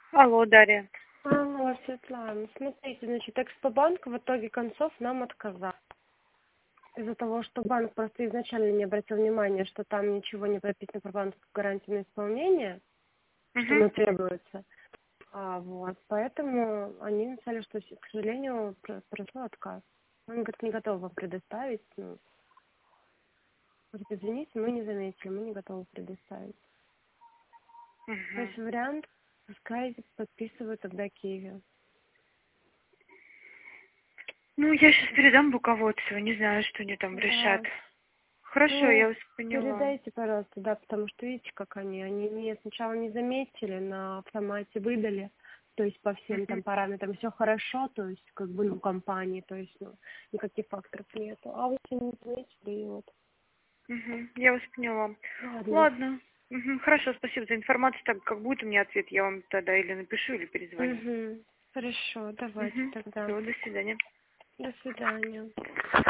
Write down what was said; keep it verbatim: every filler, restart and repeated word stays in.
Алло, Дарья. Алло, Светлана, смотрите, значит, Экспобанк в итоге концов нам отказал. Из-за того, что банк просто изначально не обратил внимания, что там ничего не прописано про банковскую гарантию на исполнение, что Угу. оно требуется. А, вот, поэтому они написали, что, к сожалению, про- прошел отказ. Он говорит, не готов вам предоставить. Ну, говорит, извините, мы не заметили, мы не готовы предоставить. То Угу. есть вариант, пускай подписывают тогда Киви. Ну, я сейчас передам руководству, не знаю, что они там решат. Да. Хорошо, я Ну, вас поняла. передайте, пожалуйста, да, потому что видите, как они. Они мне сначала не заметили, на автомате выдали, то есть по всем Угу. там параметрам все хорошо, то есть как бы ну компании, то есть ну никаких факторов нету. А вы не заметили, и вот. Угу. Я вас поняла. Ладно. Ладно. Угу. Хорошо, спасибо за информацию. Так как будет у меня ответ, я вам тогда или напишу, или перезвоню. Угу. Хорошо, давайте Угу. тогда. Все, до свидания. До свидания.